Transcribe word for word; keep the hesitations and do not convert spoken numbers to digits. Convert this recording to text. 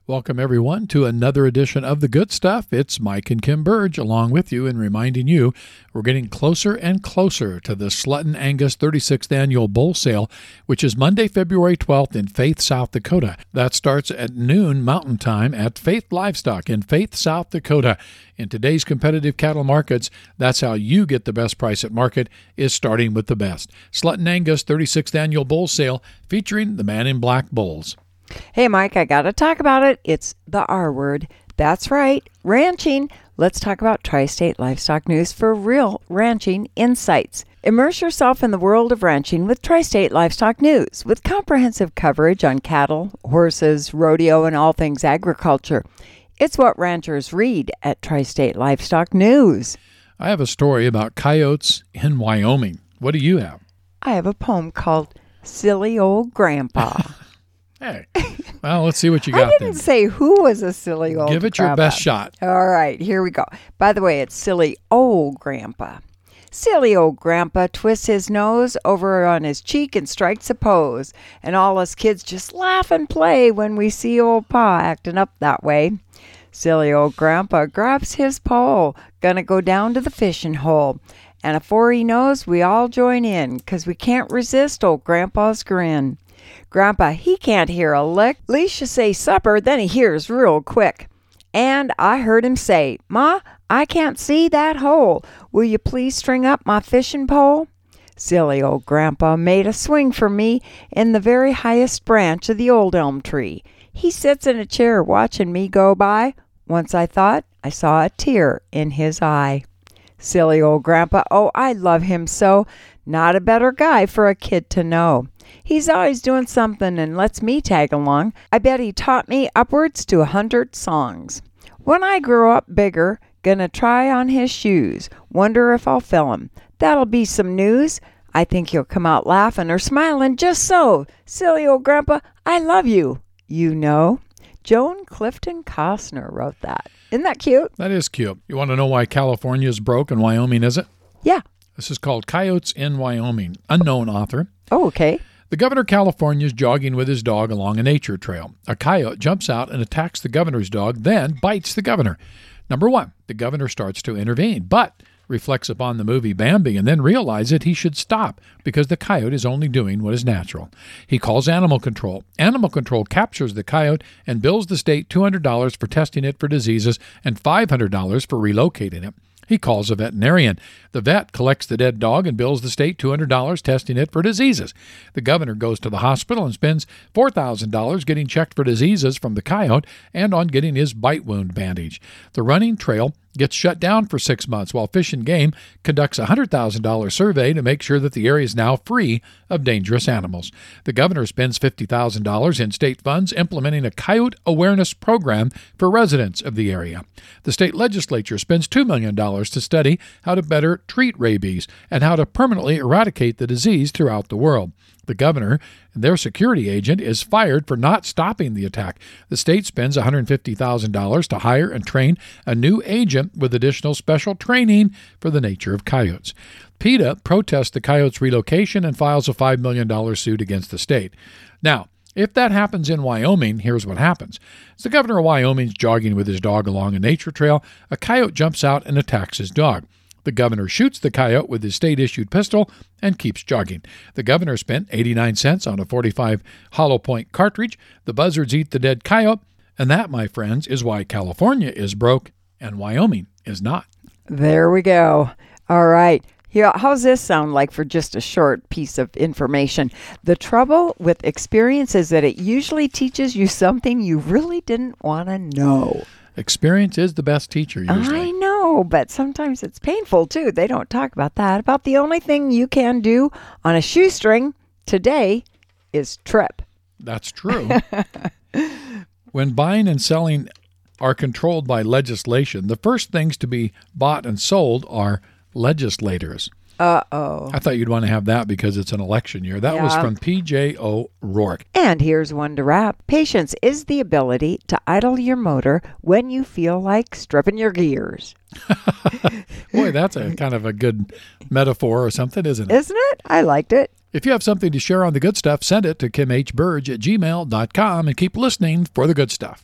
Welcome, everyone, to another edition of The Good Stuff. It's Mike and Kim Burge along with you and reminding you we're getting closer and closer to the Slutton Angus thirty-sixth Annual Bull Sale, which is Monday, February twelfth in Faith, South Dakota. That starts at noon Mountain Time at Faith Livestock in Faith, South Dakota. In today's competitive cattle markets, that's how you get the best price at market, is starting with the best. Slutton Angus thirty-sixth Annual Bull Sale featuring the Man in Black bulls. Hey, Mike, I got to talk about it. It's the R word. That's right, ranching. Let's talk about Tri-State Livestock News for real ranching insights. Immerse yourself in the world of ranching with Tri-State Livestock News, with comprehensive coverage on cattle, horses, rodeo, and all things agriculture. It's what ranchers read at Tri-State Livestock News. I have a story about coyotes in Wyoming. What do you have? I have a poem called Silly Old Grandpa. Hey, well, let's see what you got I didn't then. say who was a silly old Give it grandpa. your best shot. All right, here we go. By the way, it's silly old grandpa. Silly old grandpa twists his nose over on his cheek and strikes a pose. And all us kids just laugh and play when we see old pa acting up that way. Silly old grandpa grabs his pole, gonna go down to the fishing hole. And afore he knows, we all join in, 'cause we can't resist old grandpa's grin. Grandpa, he can't hear a lick. Least you say supper, then he hears real quick. And I heard him say, Ma, I can't see that hole. Will you please string up my fishing pole? Silly old grandpa made a swing for me in the very highest branch of the old elm tree. He sits in a chair watching me go by. Once I thought I saw a tear in his eye. Silly old grandpa, oh, I love him so. Not a better guy for a kid to know. He's always doing something and lets me tag along. I bet he taught me upwards to a hundred songs. When I grow up bigger, gonna try on his shoes. Wonder if I'll fill 'em. That'll be some news. I think he'll come out laughing or smiling just so. Silly old grandpa, I love you. You know. Joan Clifton Costner wrote that. Isn't that cute? That is cute. You want to know why California is broke and Wyoming isn't? Yeah. This is called Coyotes in Wyoming. Unknown author. Oh, okay. The governor of California is jogging with his dog along a nature trail. A coyote jumps out and attacks the governor's dog, then bites the governor. Number one, the governor starts to intervene, but reflects upon the movie Bambi and then realizes he should stop because the coyote is only doing what is natural. He calls animal control. Animal control captures the coyote and bills the state two hundred dollars for testing it for diseases and five hundred dollars for relocating it. He calls a veterinarian. The vet collects the dead dog and bills the state two hundred dollars testing it for diseases. The governor goes to the hospital and spends four thousand dollars getting checked for diseases from the coyote and on getting his bite wound bandaged. The running trail gets shut down for six months while Fish and Game conducts a one hundred thousand dollars survey to make sure that the area is now free of dangerous animals. The governor spends fifty thousand dollars in state funds implementing a coyote awareness program for residents of the area. The state legislature spends two million dollars to study how to better treat rabies and how to permanently eradicate the disease throughout the world. The governor and their security agent is fired for not stopping the attack. The state spends one hundred fifty thousand dollars to hire and train a new agent with additional special training for the nature of coyotes. PETA protests the coyotes' relocation and files a five million dollars suit against the state. Now, if that happens in Wyoming, here's what happens. As the governor of Wyoming is jogging with his dog along a nature trail, a coyote jumps out and attacks his dog. The governor shoots the coyote with his state-issued pistol and keeps jogging. The governor spent eighty-nine cents on a forty-five hollow point cartridge. The buzzards eat the dead coyote. And that, my friends, is why California is broke and Wyoming is not. There we go. All right. Here, how's this sound like for just a short piece of information? The trouble with experience is that it usually teaches you something you really didn't want to know. Experience is the best teacher, usually. I know, but sometimes it's painful, too. They don't talk about that. About the only thing you can do on a shoestring today is trip. That's true. When buying and selling are controlled by legislation, the first things to be bought and sold are legislators. Uh-oh. I thought you'd want to have that because it's an election year. That yeah. was from P J O'Rourke. And here's one to wrap. Patience is the ability to idle your motor when you feel like stripping your gears. Boy, that's a kind of a good metaphor or something, isn't it? Isn't it? I liked it. If you have something to share on the good stuff, send it to kim h burge at gmail dot com and keep listening for the good stuff.